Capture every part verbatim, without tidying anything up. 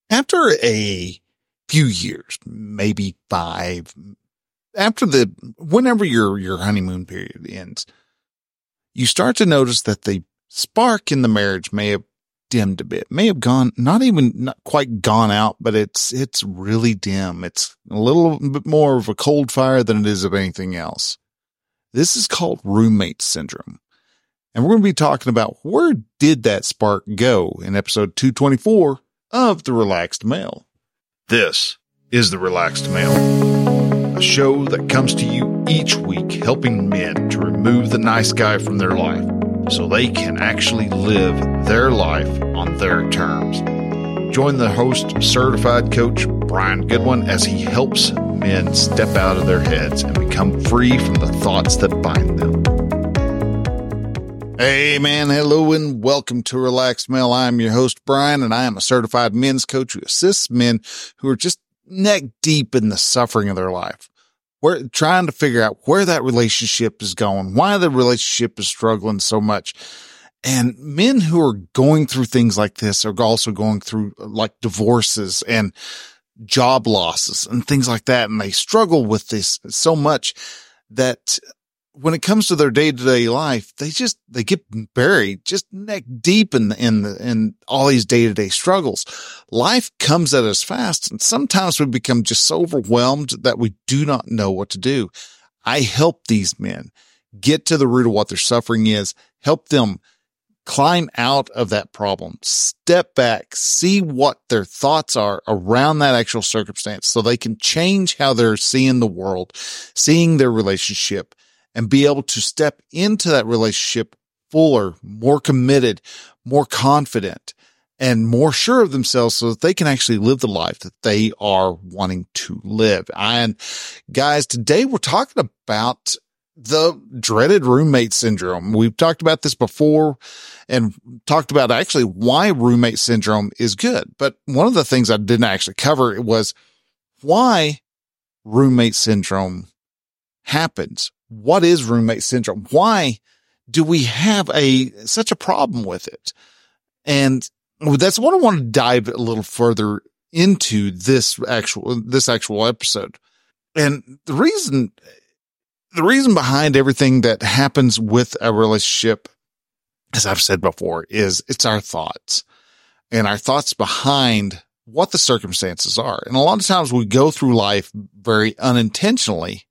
After a few years, maybe five, after the, whenever your, your honeymoon period ends, you start to notice that the spark in the marriage may have dimmed a bit, may have gone, not even, not quite gone out, but it's, it's really dim. It's a little bit more of a cold fire than it is of anything else. This is called roommate syndrome. And we're going to be talking about where did that spark go in episode two twenty-four of The Relaxed Male. This is The Relaxed Male, a show that comes to you each week helping men to remove the nice guy from their life so they can actually live their life on their terms. Join the host, certified coach Brian Goodwin, as he helps men step out of their heads and become free from the thoughts that bind them. Hey man, hello and welcome to Relaxed Male. I'm your host Brian, and I am a certified men's coach who assists men who are just neck deep in the suffering of their life. We're trying to figure out where that relationship is going, why the relationship is struggling so much. And men who are going through things like this are also going through like divorces and job losses and things like that. And they struggle with this so much that when it comes to their day-to-day life, they just, they get buried just neck deep in the, in the, in all these day-to-day struggles. Life comes at us fast, and sometimes we become just so overwhelmed that we do not know what to do. I help these men get to the root of what their suffering is, help them climb out of that problem, step back, see what their thoughts are around that actual circumstance so they can change how they're seeing the world, seeing their relationship, and be able to step into that relationship fuller, more committed, more confident, and more sure of themselves so that they can actually live the life that they are wanting to live. And guys, today we're talking about the dreaded roommate syndrome. We've talked about this before and talked about actually why roommate syndrome is good. But one of the things I didn't actually cover was why roommate syndrome happens. What is roommate syndrome? Why do we have a, such a problem with it? And that's what I want to dive a little further into this actual, this actual episode. And the reason, the reason behind everything that happens with a relationship, as I've said before, is it's our thoughts and our thoughts behind what the circumstances are. And a lot of times we go through life very unintentionally.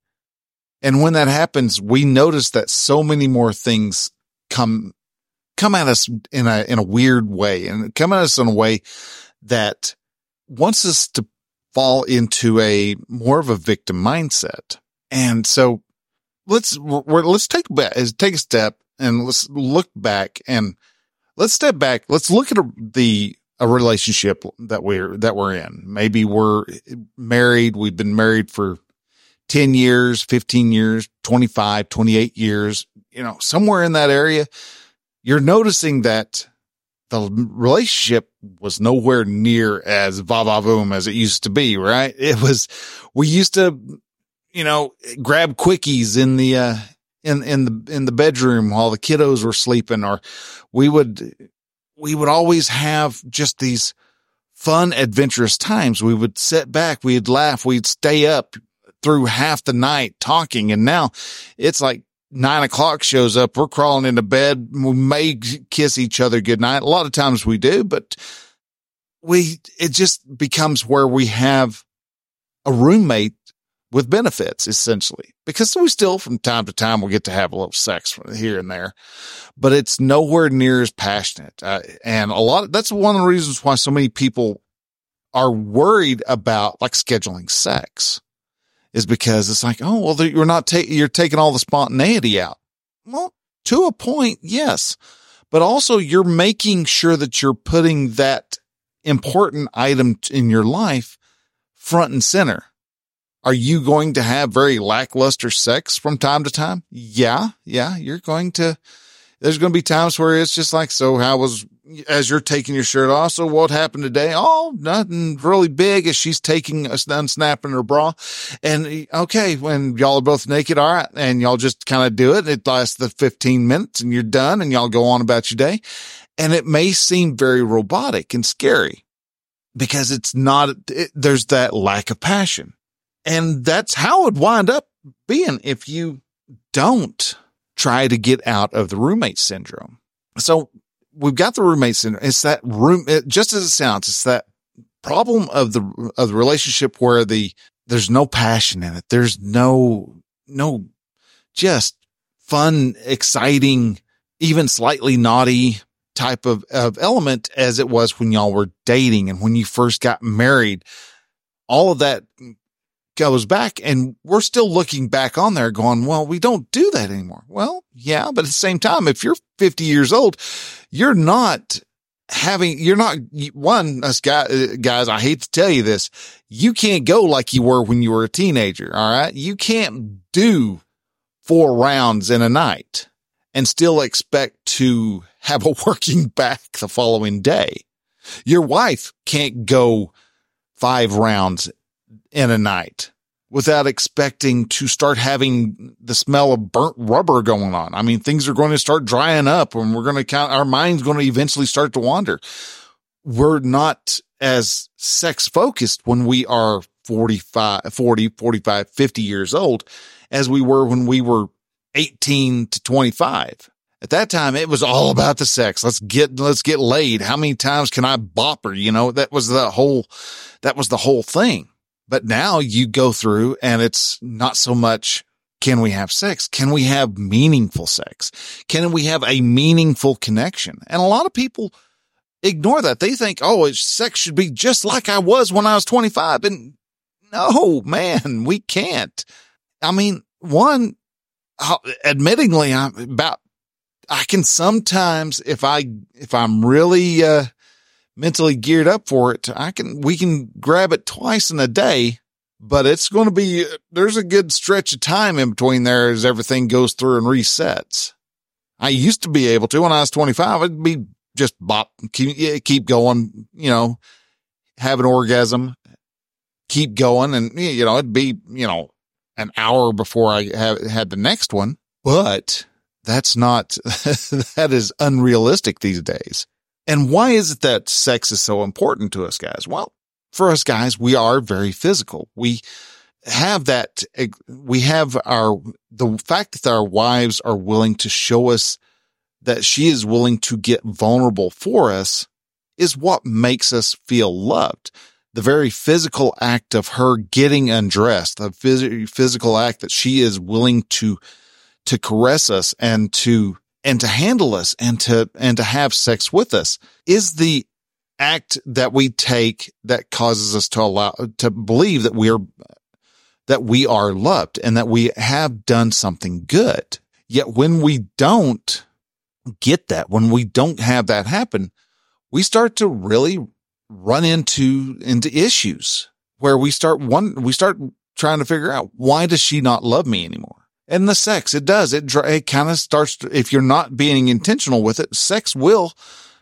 And when that happens, we notice that so many more things come, come at us in a, in a weird way, and come at us in a way that wants us to fall into a more of a victim mindset. And so let's, we're, let's take back, take a step and let's look back and let's step back. Let's look at a, the, a relationship that we're, that we're in. Maybe we're married. We've been married for ten years, fifteen years, twenty-five, twenty-eight years, you know, somewhere in that area. You're noticing that the relationship was nowhere near as va-va-voom as it used to be, right? It was, we used to, you know, grab quickies in the, uh, in, in the, in the bedroom while the kiddos were sleeping, or we would, we would always have just these fun, adventurous times. We would sit back, we'd laugh, we'd stay up through half the night talking. And now it's like nine o'clock shows up. We're crawling into bed. We may kiss each other goodnight. A lot of times we do, but we, it just becomes where we have a roommate with benefits, essentially, because we still from time to time we'll get to have a little sex here and there, but it's nowhere near as passionate. Uh, and a lot of, that's one of the reasons why so many people are worried about like scheduling sex. Is because it's like, oh, well, you're not taking, you're taking all the spontaneity out. Well, to a point, yes, but also you're making sure that you're putting that important item in your life front and center. Are you going to have very lackluster sex from time to time? Yeah. Yeah. You're going to, there's going to be times where it's just like, so how was, as you're taking your shirt off, so what happened today? Oh, nothing really big, as she's taking, unsnapping her bra. And okay, when y'all are both naked, all right, and y'all just kind of do it. It lasts the fifteen minutes and you're done and y'all go on about your day. And it may seem very robotic and scary, because it's not, it, there's that lack of passion. And that's how it would wind up being if you don't try to get out of the roommate syndrome. So we've got the roommate syndrome. It's that room, it, just as it sounds, it's that problem of the, of the relationship where the, there's no passion in it. There's no, no, just fun, exciting, even slightly naughty type of, of element as it was when y'all were dating and when you first got married. All of that goes back, and we're still looking back on there going, well, we don't do that anymore. Well, yeah, but at the same time, if you're fifty years old, you're not having, you're not one, us guys, guys, I hate to tell you this. You can't go like you were when you were a teenager. All right. You can't do four rounds in a night and still expect to have a working back the following day. Your wife can't go five rounds in a night without expecting to start having the smell of burnt rubber going on. I mean, things are going to start drying up and we're going to count, our mind's going to eventually start to wander. We're not as sex focused when we are forty-five, forty, forty-five, fifty years old as we were when we were eighteen to twenty-five. At that time, it was all about the sex. Let's get, let's get laid. How many times can I bop her? You know, that was the whole, that was the whole thing. But now you go through and it's not so much, can we have sex? Can we have meaningful sex? Can we have a meaningful connection? And a lot of people ignore that. They think, oh, it's, sex should be just like I was when I was twenty-five. And no, man, we can't. I mean, one, admittingly, I'm about, I can sometimes, if I, if I'm really, uh, mentally geared up for it, I can, we can grab it twice in a day, but it's going to be, there's a good stretch of time in between there as everything goes through and resets. I used to be able to when I was twenty-five, it'd be just bop, keep, keep going, you know, have an orgasm, keep going. And, you know, it'd be, you know, an hour before I have, had the next one, but that's not, that is unrealistic these days. And why is it that sex is so important to us guys? Well, for us guys, we are very physical. We have that, we have our, the fact that our wives are willing to show us that she is willing to get vulnerable for us is what makes us feel loved. The very physical act of her getting undressed, the phys- physical act that she is willing to, to caress us and to and to handle us and to, and to have sex with us is the act that we take that causes us to allow, to believe that we are, that we are loved and that we have done something good. Yet when we don't get that, when we don't have that happen, we start to really run into, into issues where we start one, we start trying to figure out, why does she not love me anymore? And the sex, it does. It, it kind of starts to, if you're not being intentional with it, sex will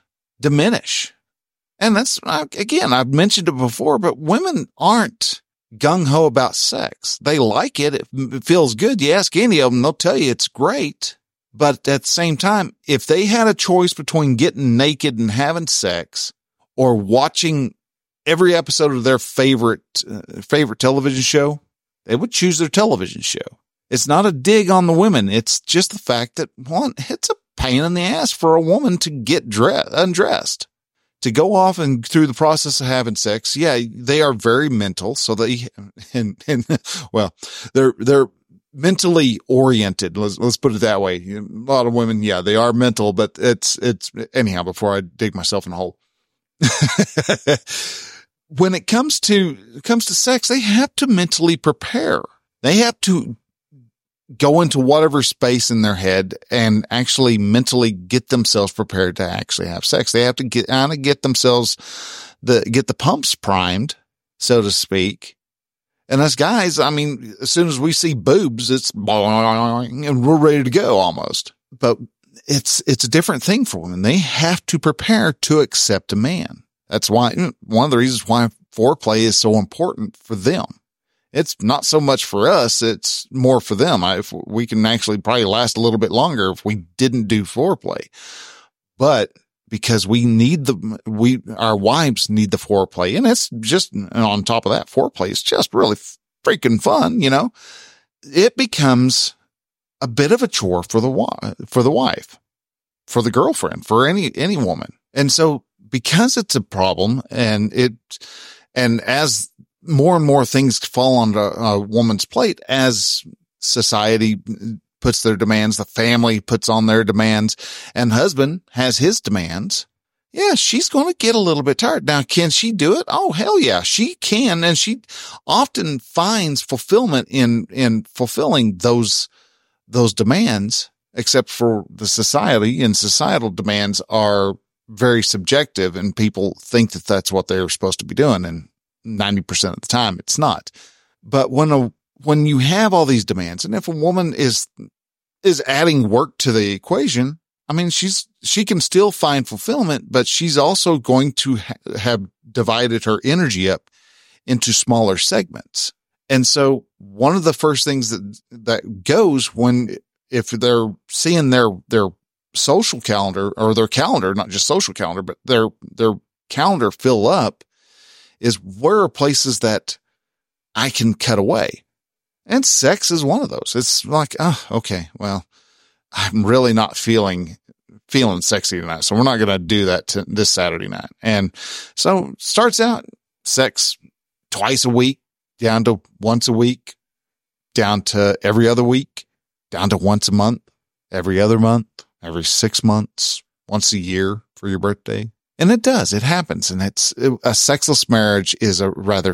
diminish. And that's, again, I've mentioned it before, but women aren't gung ho about sex. They like it. It, it feels good. You ask any of them, they'll tell you it's great. But at the same time, if they had a choice between getting naked and having sex or watching every episode of their favorite, uh, favorite television show, they would choose their television show. It's not a dig on the women. It's just the fact that, one, it's a pain in the ass for a woman to get dress, undressed, to go off and through the process of having sex. Yeah, they are very mental. So they, and, and well, they're, they're mentally oriented. Let's, let's put it that way. A lot of women, yeah, they are mental, but it's, it's anyhow, before I dig myself in a hole. When it comes to, it comes to sex, they have to mentally prepare. They have to go into whatever space in their head and actually mentally get themselves prepared to actually have sex. They have to get, kind of get themselves the, get the pumps primed, so to speak. And us guys, I mean, as soon as we see boobs, it's and we're ready to go almost. But it's, it's a different thing for women. They have to prepare to accept a man. That's why, one of the reasons why foreplay is so important for them. It's not so much for us. It's more for them. I, if we can actually probably last a little bit longer if we didn't do foreplay, but because we need the, we, our wives need the foreplay. And it's just, and on top of that, foreplay is just really freaking fun. You know, it becomes a bit of a chore for the, for the wife, for the girlfriend, for any, any woman. And so because it's a problem and it, and as more and more things fall on a, a woman's plate, as society puts their demands, the family puts on their demands, and husband has his demands. Yeah, she's going to get a little bit tired. Now, can she do it? Oh, hell yeah, she can. And she often finds fulfillment in, in fulfilling those, those demands, except for the society, and societal demands are very subjective, and people think that that's what they're supposed to be doing. And ninety percent of the time it's not. But when a, when you have all these demands, and if a woman is, is adding work to the equation, I mean, she's, she can still find fulfillment, but she's also going to ha- have divided her energy up into smaller segments. And so one of the first things that, that goes when, if they're seeing their, their social calendar, or their calendar, not just social calendar, but their, their calendar fill up, is where are places that I can cut away? And sex is one of those. It's like, oh, okay, well, I'm really not feeling, feeling sexy tonight. So we're not going to do that to this Saturday night. And so starts out sex twice a week, down to once a week, down to every other week, down to once a month, every other month, every six months, once a year for your birthday. And it does, it happens. And it's a sexless marriage is a rather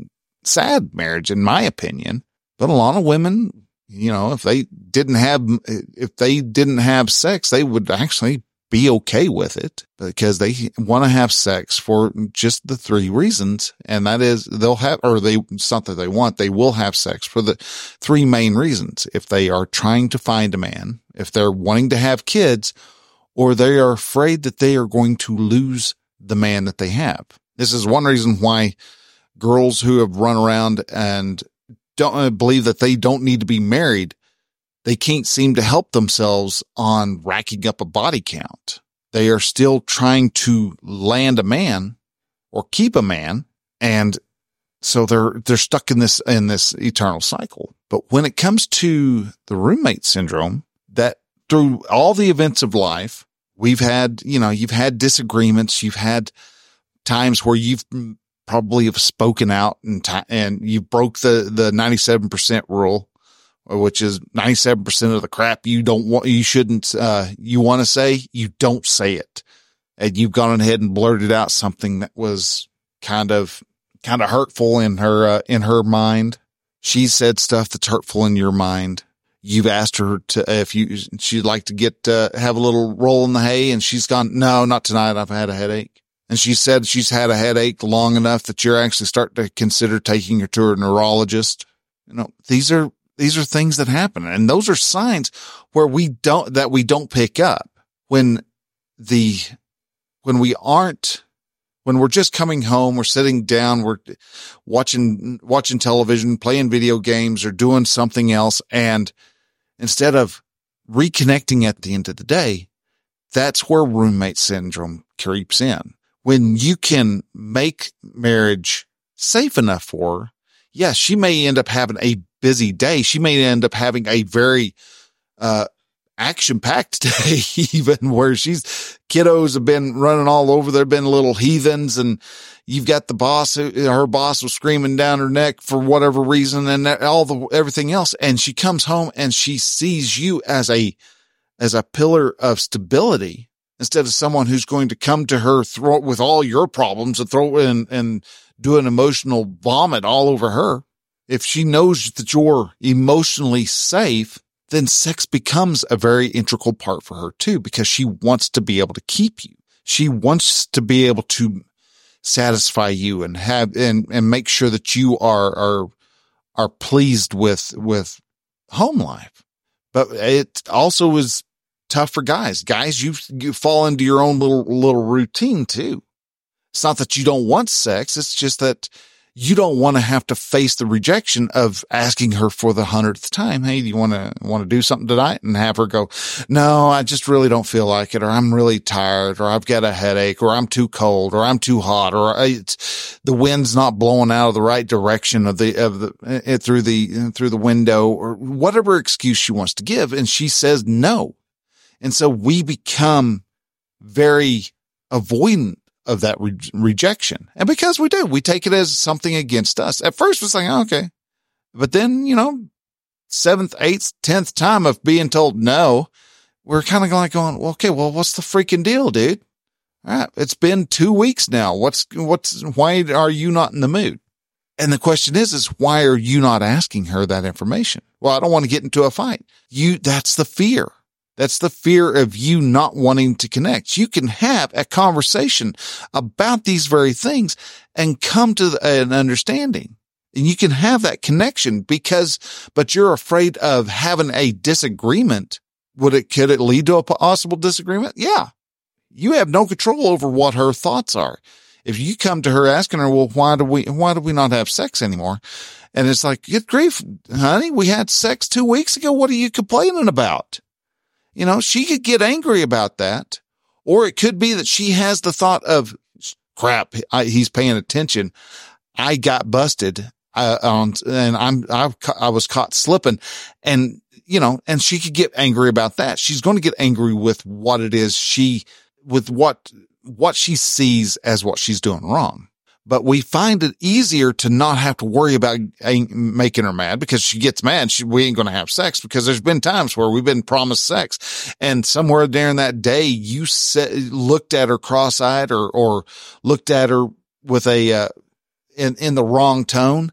sad marriage, in my opinion. But a lot of women, you know, if they didn't have, if they didn't have sex, they would actually be okay with it, because they want to have sex for just the three reasons. And that is they'll have, or they, it's not that they want, they will have sex for the three main reasons. If they are trying to find a man, if they're wanting to have kids, or they are afraid that they are going to lose the man that they have. This is one reason why girls who have run around and don't uh, believe that they don't need to be married, they can't seem to help themselves on racking up a body count. They are still trying to land a man or keep a man. And so they're, they're stuck in this, in this eternal cycle. But when it comes to the roommate syndrome, that through all the events of life, we've had, you know, you've had disagreements. You've had times where you've probably have spoken out and, t- and you broke the, the ninety-seven percent rule, which is ninety-seven percent of the crap you don't want, you shouldn't, uh, you want to say, you don't say it. And you've gone ahead and blurted out something that was kind of, kind of hurtful in her, uh, in her mind. She said stuff that's hurtful in your mind. You've asked her to, if you, she'd like to get, uh, have a little roll in the hay, and she's gone, no, not tonight. I've had a headache. And she said she's had a headache long enough that you're actually starting to consider taking her to a neurologist. You know, these are, these are things that happen. And those are signs where we don't, that we don't pick up when the, when we aren't, when we're just coming home, we're sitting down, we're watching, watching television, playing video games, or doing something else. And instead of reconnecting at the end of the day, that's where roommate syndrome creeps in. When you can make marriage safe enough for her, yes, she may end up having a busy day. She may end up having a very, uh, action-packed day, even where she's, kiddos have been running all over. They've been little heathens, and you've got the boss, her boss was screaming down her neck for whatever reason, and all the, everything else. And she comes home and she sees you as a, as a pillar of stability, instead of someone who's going to come to her throw with all your problems and throw in and do an emotional vomit all over her. If she knows that you're emotionally safe, then sex becomes a very integral part for her too, because she wants to be able to keep you. She wants to be able to satisfy you and have, and, and make sure that you are, are, are pleased with, with home life. But it also is tough for guys. Guys, you, you fall into your own little, little routine too. It's not that you don't want sex. It's just that You don't want to have to face the rejection of asking her for the hundredth time. Hey, do you want to, want to do something tonight? And have her go, no, I just really don't feel like it, or I'm really tired, or I've got a headache, or I'm too cold, or I'm too hot, or it's, the wind's not blowing out of the right direction of the, of the, it through the, through the window, or whatever excuse she wants to give. And she says no. And so we become very avoidant of that re- rejection. And because we do, we take it as something against us. At first it's like, oh, okay. But then, you know, seventh, eighth, tenth time of being told no, we're kind of like going, well, okay, well, what's the freaking deal, dude? All right. It's been two weeks now. What's, what's, why are you not in the mood? And the question is, is why are you not asking her that information? Well, I don't want to get into a fight. You, that's the fear. That's the fear of you not wanting to connect. You can have a conversation about these very things and come to an understanding, and you can have that connection because, but you're afraid of having a disagreement. Would it, could it lead to a possible disagreement? Yeah. You have no control over what her thoughts are. If you come to her asking her, well, why do we, why do we not have sex anymore? And it's like, good grief, honey, we had sex two weeks ago. What are you complaining about? You know, she could get angry about that, or it could be that she has the thought of, crap, I, he's paying attention. I got busted, uh, on, and I'm, I, I was caught slipping, and, you know, and she could get angry about that. She's going to get angry with what it is she, with what, what she sees as what she's doing wrong. But we find it easier to not have to worry about making her mad, because she gets mad. She, we ain't going to have sex, because there's been times where we've been promised sex, and somewhere during that day, you set, looked at her cross-eyed, or, or looked at her with a, uh, in, in the wrong tone.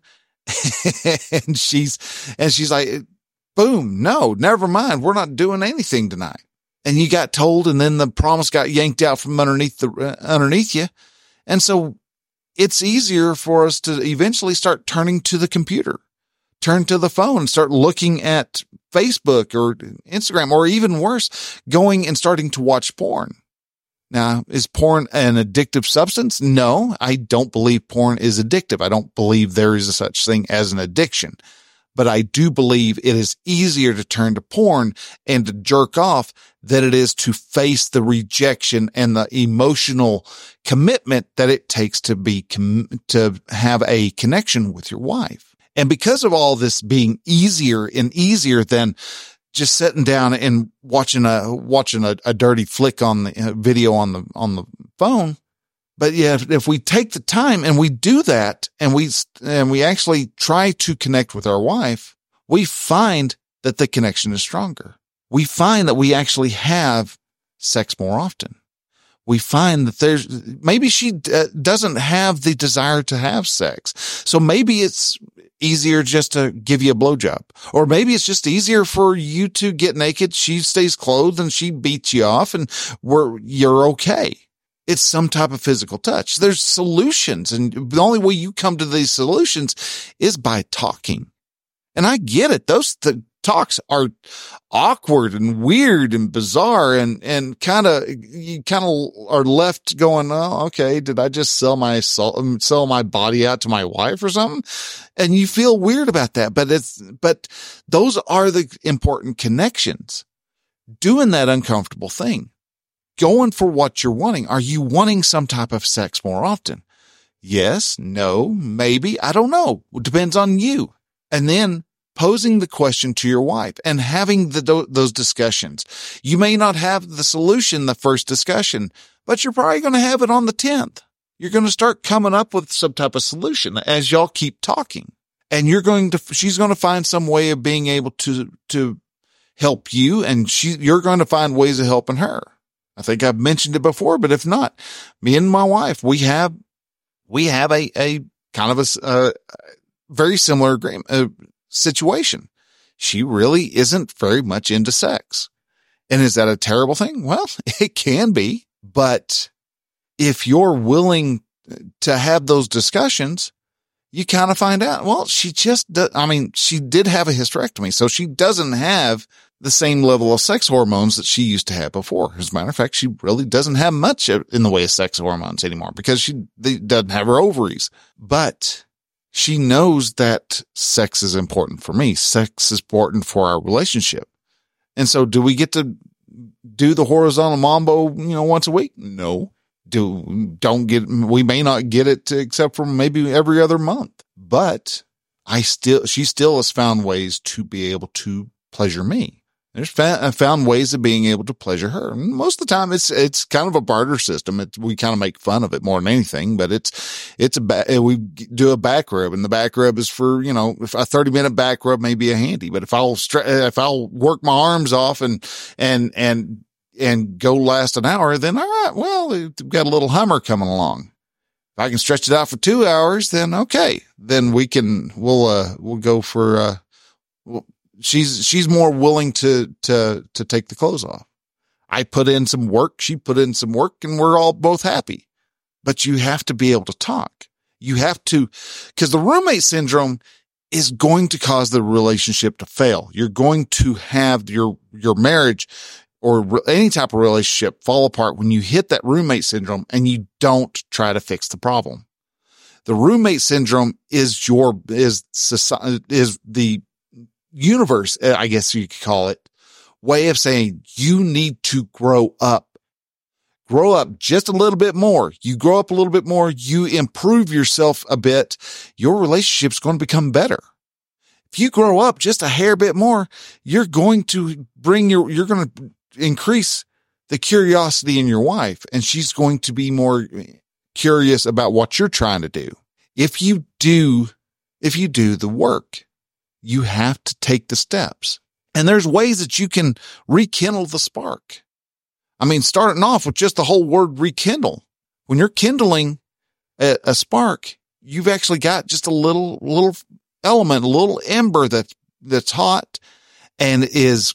and she's, and she's like, boom, no, never mind. We're not doing anything tonight. And you got told, and then the promise got yanked out from underneath the, uh, underneath you. And so, it's easier for us to eventually start turning to the computer, turn to the phone, start looking at Facebook or Instagram, or even worse, going and starting to watch porn. Now, is porn an addictive substance? No, I don't believe porn is addictive. I don't believe there is a such thing as an addiction. But I do believe it is easier to turn to porn and to jerk off than it is to face the rejection and the emotional commitment that it takes to be, com- to have a connection with your wife. And because of all this being easier and easier than just sitting down and watching a, watching a, a dirty flick on the uh, video on the, on the phone. But yeah, if, if we take the time and we do that, and we, and we actually try to connect with our wife, we find that the connection is stronger. We find that we actually have sex more often. We find that there's, maybe she uh, doesn't have the desire to have sex. So maybe it's easier just to give you a blowjob, or maybe it's just easier for you to get naked. She stays clothed and she beats you off, and we're, you're okay. It's some type of physical touch. There's solutions, and the only way you come to these solutions is by talking. And I get it. Those th- talks are awkward and weird and bizarre, and, and kind of, you kind of are left going, oh, okay, did I just sell my soul, sell my body out to my wife or something? And you feel weird about that, but it's, but those are the important connections. Doing that uncomfortable thing. Going for what you're wanting. Are you wanting some type of sex more often? Yes, no, maybe. I don't know. It depends on you. And then posing the question to your wife and having the, those discussions. You may not have the solution the first discussion, but you're probably going to have it on the tenth. You're going to start coming up with some type of solution as y'all keep talking. And you're going to, she's going to find some way of being able to, to help you, and she, you're going to find ways of helping her. I think I've mentioned it before, but if not, me and my wife, we have, we have a, a kind of a, uh, very similar agreement, uh, situation. She really isn't very much into sex. And is that a terrible thing? Well, it can be, but if you're willing to have those discussions, you kind of find out, well, she just, does, I mean, she did have a hysterectomy, so she doesn't have the same level of sex hormones that she used to have before. As a matter of fact, she really doesn't have much in the way of sex hormones anymore, because she doesn't have her ovaries. But She knows that sex is important for me. Sex is important for our relationship. And so do we get to do the horizontal mambo, you know, once a week? No. Do, don't get, we may not get it to, except for maybe every other month, but I still, she still has found ways to be able to pleasure me. There's found, found ways of being able to pleasure her. And most of the time it's, it's kind of a barter system. It's, we kind of make fun of it more than anything, but it's, it's a, ba- we do a back rub, and the back rub is for, you know, if a thirty minute back rub may be a handy, but if I'll, stre- if I'll work my arms off and, and, and, and go last an hour, then all right, well, we've got a little Hummer coming along. If I can stretch it out for two hours, then okay, then we can, we'll, uh, we'll go for, uh, we'll, She's, she's more willing to, to, to take the clothes off. I put in some work. She put in some work, and we're all both happy, but you have to be able to talk. You have to, cause the roommate syndrome is going to cause the relationship to fail. You're going to have your, your marriage or re- any type of relationship fall apart when you hit that roommate syndrome and you don't try to fix the problem. The roommate syndrome is your, is society, is the universe, I guess you could call it, way of saying you need to grow up. Grow up just a little bit more. You grow up a little bit more. You improve yourself a bit. Your relationship's going to become better. If you grow up just a hair bit more, you're going to bring your, you're going to increase the curiosity in your wife, and she's going to be more curious about what you're trying to do. If you do, if you do the work, you have to take the steps. And there's ways that you can rekindle the spark. I mean, starting off with just the whole word rekindle. When you're kindling a, a spark, you've actually got just a little, little element, a little ember that, that's hot and is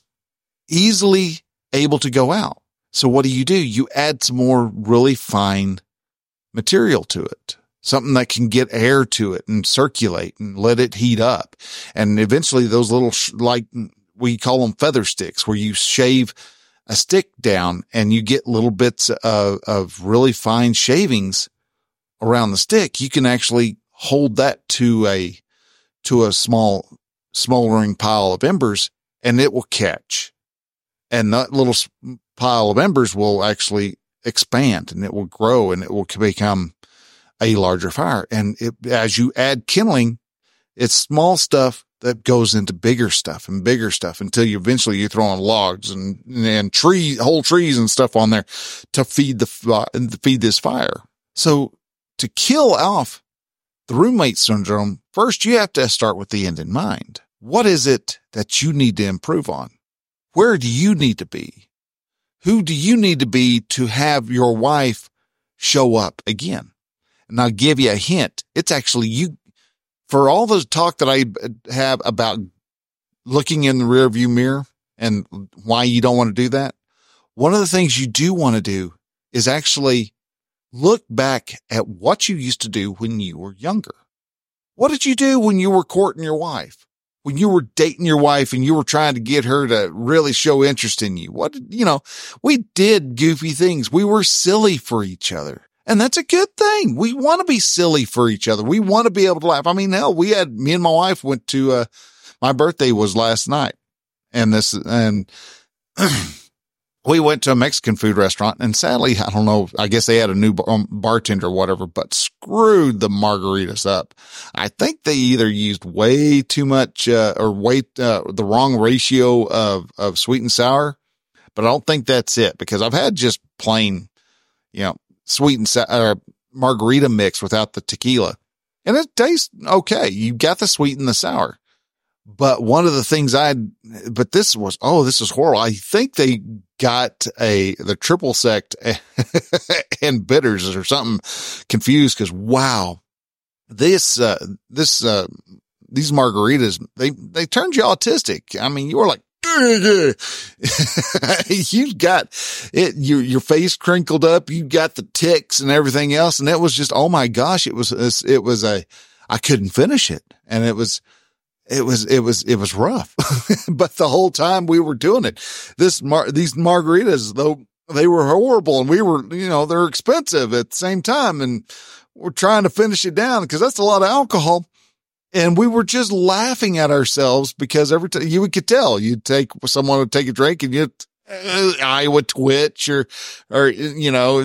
easily able to go out. So what do you do? You add some more really fine material to it. Something that can get air to it and circulate and let it heat up. And eventually those little, sh- like we call them feather sticks, where you shave a stick down and you get little bits of, of really fine shavings around the stick. You can actually hold that to a, to a small smoldering pile of embers, and it will catch. And that little pile of embers will actually expand, and it will grow, and it will become a larger fire. And it, as you add kindling, it's small stuff that goes into bigger stuff and bigger stuff until you eventually you're throwing logs and, and tree, whole trees and stuff on there to feed the, uh, feed this fire. So to kill off the roommate syndrome, first you have to start with the end in mind. What is it that you need to improve on? Where do you need to be? Who do you need to be to have your wife show up again? And I'll give you a hint. It's actually you, for all the talk that I have about looking in the rearview mirror and why you don't want to do that. One of the things you do want to do is actually look back at what you used to do when you were younger. What did you do when you were courting your wife? When you were dating your wife and you were trying to get her to really show interest in you? What, you know, we did goofy things. We were silly for each other. And that's a good thing. We want to be silly for each other. We want to be able to laugh. I mean, hell, we had, me and my wife went to, uh, my birthday was last night, and this, and we went to a Mexican food restaurant, and sadly, I don't know, I guess they had a new bar- um, bartender or whatever, but screwed the margaritas up. I think they either used way too much, uh, or way, uh, the wrong ratio of, of sweet and sour, but I don't think that's it, because I've had just plain, you know, sweet and sour uh, margarita mix without the tequila, and it tastes okay. You got the sweet and the sour. But one of the things I, but this was, oh, this is horrible. I think they got a, the triple sect and bitters or something confused, because wow, this, uh, this, uh, these margaritas, they, they turned you autistic. I mean, you were like, you got it, your, your face crinkled up, you got the ticks and everything else. And it was just, oh my gosh, it was, it was a, I couldn't finish it. And it was, It was, it was, it was rough, but the whole time we were doing it, this mar, these margaritas, though they were horrible and we were, you know, they're expensive at the same time. And we're trying to finish it down because that's a lot of alcohol. And we were just laughing at ourselves because every time you could tell, you'd take someone would take a drink and you'd uh, eye would twitch or, or, you know,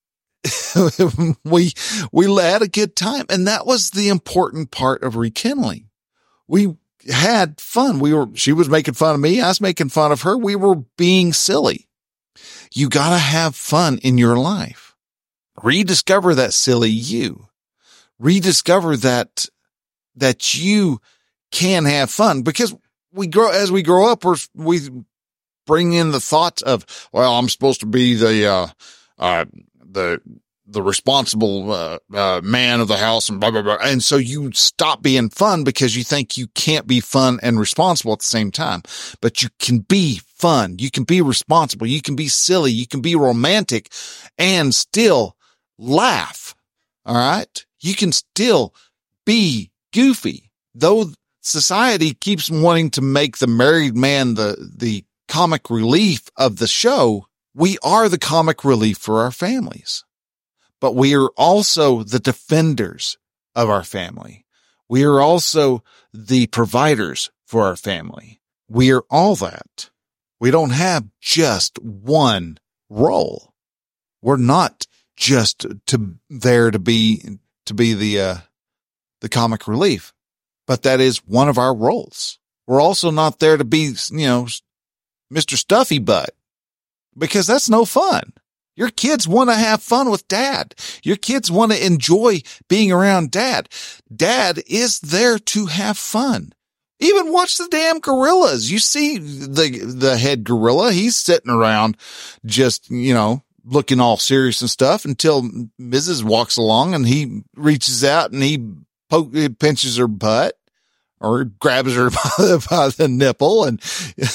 we, we had a good time. And that was the important part of rekindling. We had fun. We were, she was making fun of me. I was making fun of her. We were being silly. You gotta have fun in your life. Rediscover that silly you. Rediscover that that you can have fun, because we grow, as we grow up, we're, we bring in the thoughts of, well, I'm supposed to be the, uh, uh, the, the responsible, uh, uh, man of the house and blah, blah, blah. And so you stop being fun because you think you can't be fun and responsible at the same time, but you can be fun. You can be responsible. You can be silly. You can be romantic and still laugh. All right. You can still be goofy, though society keeps wanting to make the married man the, the comic relief of the show. We are the comic relief for our families, but we are also the defenders of our family. We are also the providers for our family. We are all that. We don't have just one role. We're not just to there to be, to be the, uh, the comic relief, but that is one of our roles. We're also not there to be, you know, Mister Stuffy Butt, because that's no fun. Your kids want to have fun with dad. Your kids want to enjoy being around dad. Dad is there to have fun. Even watch the damn gorillas. You see the, the head gorilla. He's sitting around just, you know, looking all serious and stuff until Missus walks along and he reaches out and he poke, pinches her butt or grabs her by the, by the nipple. And,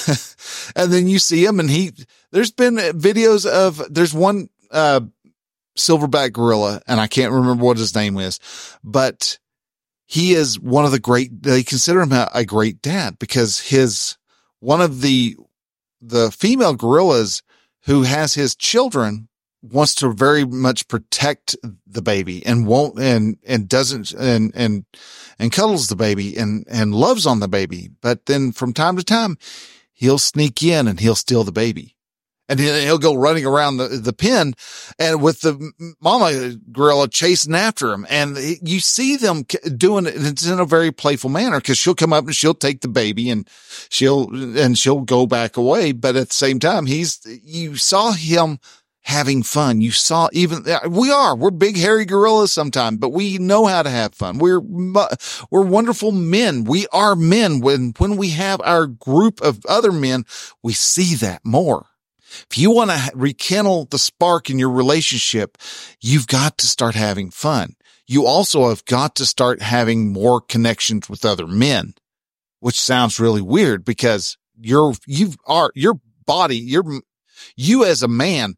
and then you see him and he, there's been videos of, there's one, uh, silverback gorilla, and I can't remember what his name is, but he is one of the great, they consider him a, a great dad because his, one of the, the female gorillas who has his children wants to very much protect the baby and won't, and, and doesn't, and, and, and cuddles the baby and, and loves on the baby. But then from time to time, he'll sneak in and he'll steal the baby. And he'll go running around the, the pen and with the mama gorilla chasing after him. And you see them doing it. It's in a very playful manner because she'll come up and she'll take the baby and she'll, and she'll go back away. But at the same time, he's, you saw him having fun. You saw even, we are, we're big hairy gorillas sometimes, but we know how to have fun. We're, we're wonderful men. We are men. When, when we have our group of other men, we see that more. If you want to rekindle the spark in your relationship, you've got to start having fun. You also have got to start having more connections with other men, which sounds really weird because you're, you are, your body, your, you as a man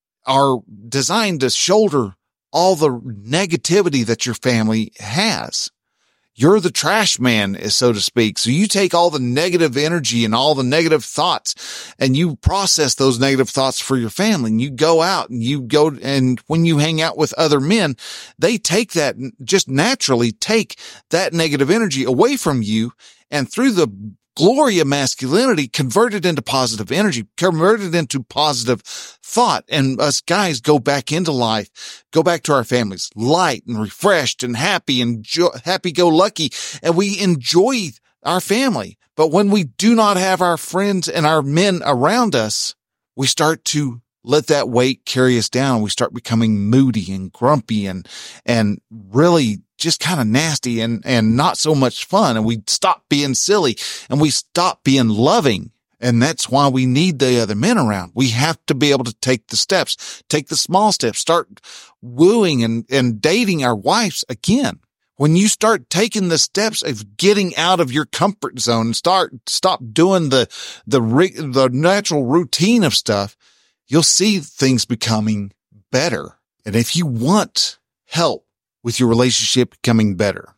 are designed to shoulder all the negativity that your family has. You're the trash man, so to speak. So you take all the negative energy and all the negative thoughts and you process those negative thoughts for your family. And you go out and you go, and when you hang out with other men, they take that, just naturally take that negative energy away from you. And through the glory of masculinity, convert it into positive energy, convert it into positive thought. And us guys go back into life, go back to our families, light and refreshed and happy and jo- happy go lucky. And we enjoy our family. But when we do not have our friends and our men around us, we start to let that weight carry us down. We start becoming moody and grumpy and, and really just kind of nasty and, and not so much fun. And we stop being silly and we stop being loving. And that's why we need the other men around. We have to be able to take the steps, take the small steps, start wooing and, and dating our wives again. When you start taking the steps of getting out of your comfort zone and start, stop doing the, the, the natural routine of stuff, you'll see things becoming better. And if you want help with your relationship becoming better,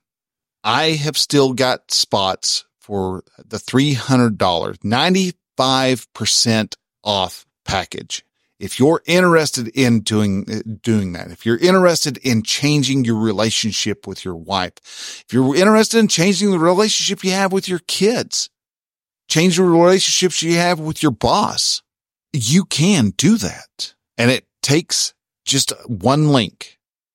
I have still got spots for the three hundred dollars, ninety-five percent off package. If you're interested in doing, doing that, if you're interested in changing your relationship with your wife, if you're interested in changing the relationship you have with your kids, change the relationships you have with your boss, you can do that. And it takes just one link,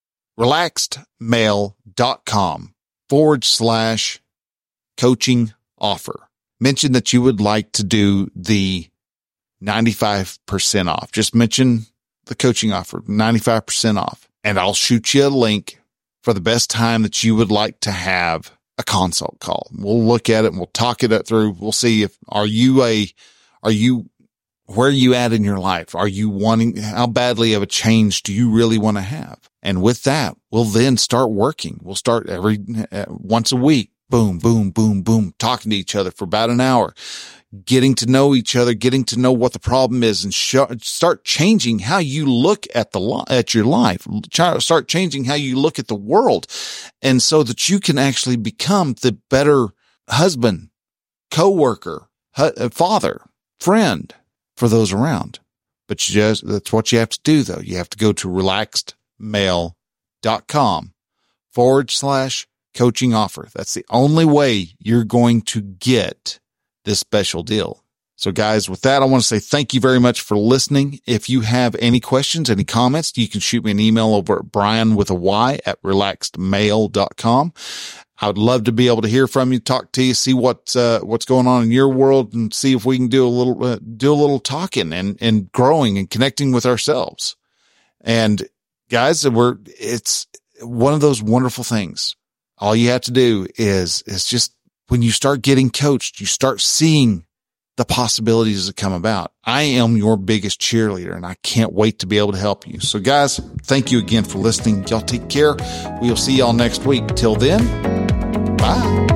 relaxedmail.com forward slash coaching offer. Mention that you would like to do the ninety-five percent off. Just mention the coaching offer, ninety-five percent off. And I'll shoot you a link for the best time that you would like to have a consult call. We'll look at it and we'll talk it through. We'll see if, are you a, are you, where are you at in your life? Are you wanting, how badly of a change do you really want to have? And with that, we'll then start working. We'll start every, uh, once a week. Boom, boom, boom, boom, talking to each other for about an hour, getting to know each other, getting to know what the problem is, and sh- start changing how you look at the li- at your life. Start changing how you look at the world, and so that you can actually become the better husband, coworker, hu- father, friend for those around. But you just, that's what you have to do, though. You have to go to relaxedmail.com forward slash coaching offer. That's the only way you're going to get this special deal. So guys, with that, I want to say thank you very much for listening. If you have any questions, any comments, you can shoot me an email over at Brian with a Y at relaxedmail dot com. I would love to be able to hear from you, talk to you, see what, uh, what's going on in your world, and see if we can do a little, uh, do a little talking and, and growing and connecting with ourselves. And guys, we're, it's one of those wonderful things. All you have to do is, is just when you start getting coached, you start seeing the possibilities that come about. I am your biggest cheerleader, and I can't wait to be able to help you. So guys, thank you again for listening. Y'all take care. We'll see y'all next week. Till then, bye.